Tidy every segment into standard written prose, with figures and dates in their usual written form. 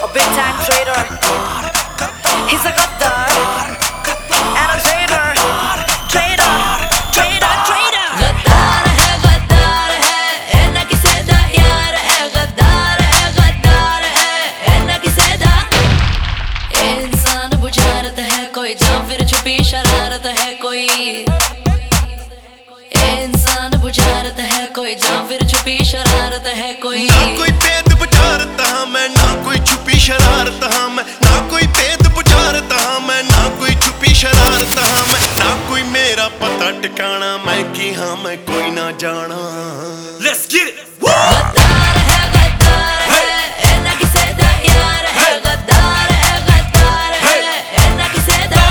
big time traitor. He's a gaddar and a traitor. Traitor, traitor, traitor. गद्दार है ए ना किसे दा यार है गद्दार है ए ना किसे दा इंसान बुझारत है कोई या फिर छुपी शरारत है कोई इंसान बुझारत है कोई या फिर छुपी शरारत है कोई ना कोई भेद बुझारत हाँ मैं ना कोई छुपी शरारत हाँ मैं ना कोई भेद बुझारत हाँ मैं ना कोई छुपी शरारत हाँ मैं ना कोई मेरा पता ठिकाना मैं की हाँ मैं कोई ना जाना Let's get it. गद्दार है ए ना किसे दा यार है गद्दार है ए ना किसे दा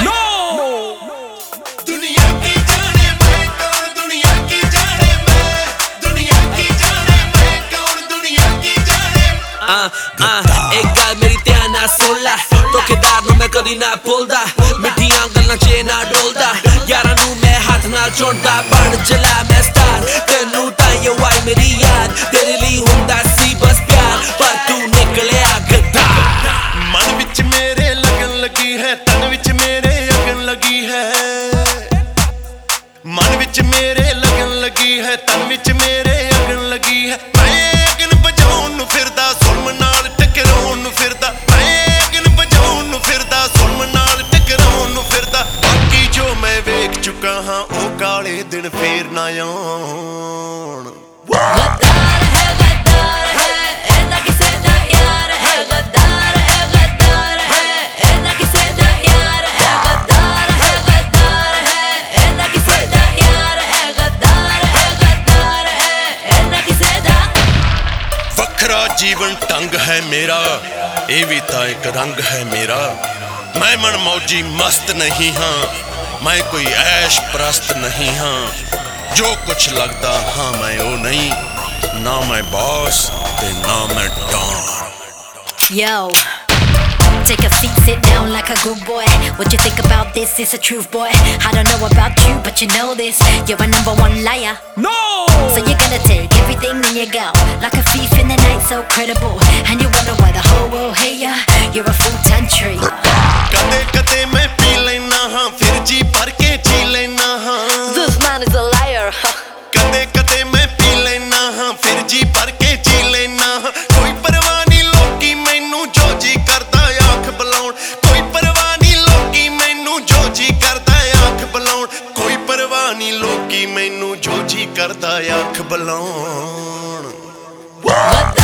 दुनिया की जाने मैं कौन दुनिया की जाने मैं दुनिया की जाने मैं कौन दुनिया की जाने एक गल मेरी ध्यान नाल सुन लै धोखेदार नूं मैं कदी ना भुलदा मिठियां गल्लां च ना डोलदा यारां नूं मैं हत्थ नाल चुनदा बन जला मैं स्टार तैनूं ताईं आई मेरी याद तेरे लिए हुंदा सी बस प्यार पर तू निकलिया गद्दार मन विच मेरे लगन लगी है तन विच मेरे अगन लगी है मन विच मेरे लगन लगी है तन विच मेरे अगन लगी है मैं अगन बजाउण नूं फिरदा जुल्म नाल टकराउण नूं फिरदा मैं अगन बजाउण नूं फिरदा जुल्म नाल टकराउण नूं फिरदा बाकी जो मैं वेख चुका हां ओ काले दिन फेर ना आउण गद्दार है ए ना किसे दा यार है गद्दार है ए ना किसे दा यार है गद्दार है ए ना किसे दा यार है गद्दार है ए ना किसे दा वखरा जीवन ढंग है मेरा ये भी तो एक रंग है मेरा मैं मन मौजी मस्त नहीं हाँ मैं कोई ऐश परस्त नहीं हाँ जो कुछ लगता हाँ मैं वो नहीं ना मैं बॉस ते ना मैं don Yo, take a seat, sit down like a good boy. What you think about this? It's a truth, boy. I don't know about you, but you know this. You're a #1 liar. No So you're gonna take everything in your go, like a thief in the night, so credible. And you wonder why the whole world hate ya. You're a full-time traitor. कदे कदे मैं P लेना हाँ फिर जी भर के जी लेना हाँ This man is a liar. कदे कदे मैं पी लेना हाँ फिर जी भर के जी लेना हाँ कोई परवाह नहीं लोकी मैनू जो जी करदा आँख बुलाउण कोई परवाह नहीं लोकी मैनू जो जी करदा आँख बुलाउण कोई परवाह नहीं लोकी मैनू जो जी करदा आँख बुलाउण